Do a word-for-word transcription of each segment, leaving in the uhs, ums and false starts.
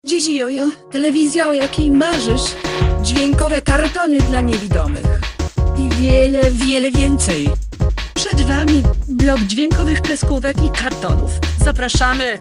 Dzieci jojo, telewizja, o jakiej marzysz, dźwiękowe kartony dla niewidomych i wiele, wiele więcej. Przed wami blok dźwiękowych kreskówek i kartonów. Zapraszamy!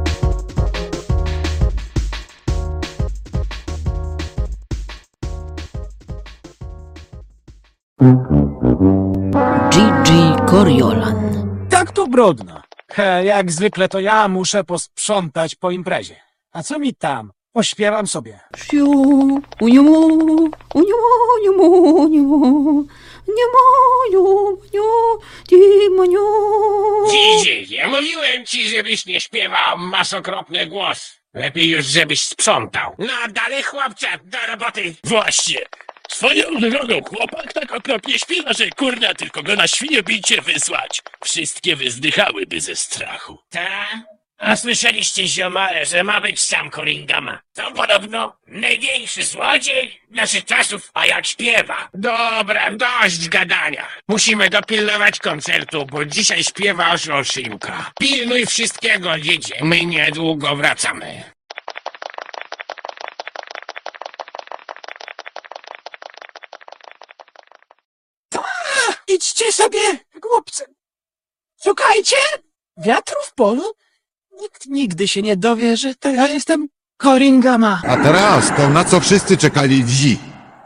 Gigi Coriolan. Tak to brodno. He, jak zwykle to ja muszę posprzątać po imprezie. A co mi tam? Pośpiewam sobie. Siu, uniumu, uniumu, uniumu, uniumu, uniumu, uniumu, dimoniu. Gigi, ja mówiłem ci, żebyś nie śpiewał, masz okropny głos. Lepiej już, żebyś sprzątał. No dalej, chłopcze, do roboty. Właśnie. Swoją drogą chłopak tak okropnie śpiewa, że kurna tylko go na świniobicie wysłać. Wszystkie wyzdychałyby ze strachu. Ta? A słyszeliście, ziomale, że ma być sam Koringama? To podobno największy złodziej naszych czasów, a jak śpiewa. Dobra, dość gadania. Musimy dopilnować koncertu, bo dzisiaj śpiewa aż Oszymka. Pilnuj wszystkiego, Lidzie. My niedługo wracamy. Idźcie sobie, głupcy. Szukajcie wiatru w polu. Nikt nigdy się nie dowie, że to ja jestem Koringama. A teraz to, na co wszyscy czekali dzi.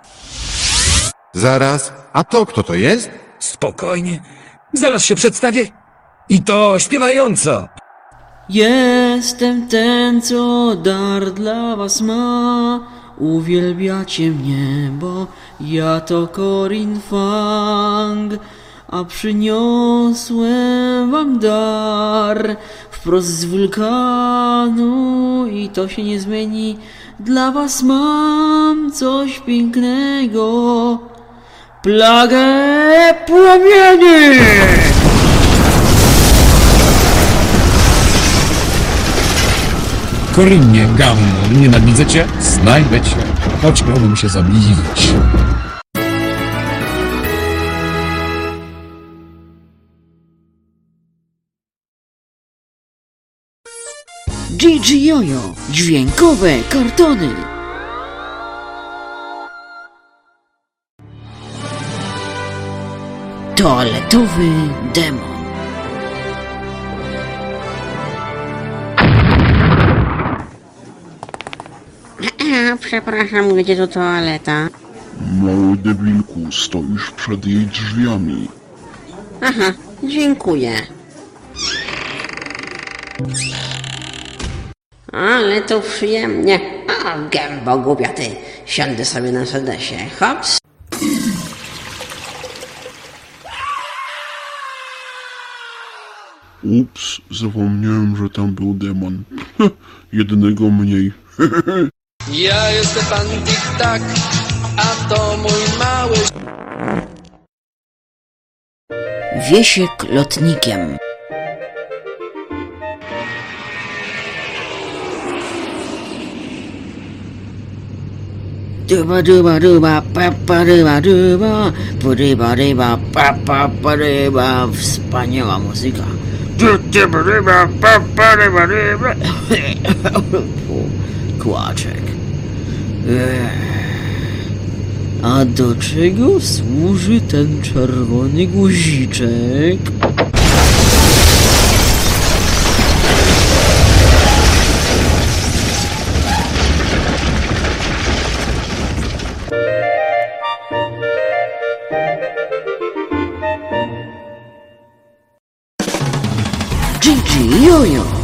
Zaraz, a to kto to jest? Spokojnie, zaraz się przedstawię. I to śpiewająco. Jestem ten, co dar dla was ma. Uwielbiacie mnie, bo ja to Corin Fang, a przyniosłem wam dar wprost z wulkanu i to się nie zmieni. Dla was mam coś pięknego, plagę płomieni! Korinnie, Gammo, nienawidzę cię, znajdę cię, choć miałbym się zbliżyć. Gigi Jojo, dźwiękowe kartony. Toaletowy demon. Przepraszam, gdzie tu toaleta? Mały debilku, stoisz przed jej drzwiami. Aha, dziękuję. Ale tu przyjemnie. A gębo głupia ty. Siądę sobie na sedesie. Hops. Ups, zapomniałem, że tam był demon. Jednego mniej. Ja jestem pan Tik-Tak, a to mój mały... Wiesiek lotnikiem. Duba duba duba, papa duba duba, pudyba dyba, papa pudyba. Wspaniała muzyka. Duba duba, papa duba duba. Kłaczek. A do czego służy ten czerwony guziczek? Gigi Jojo.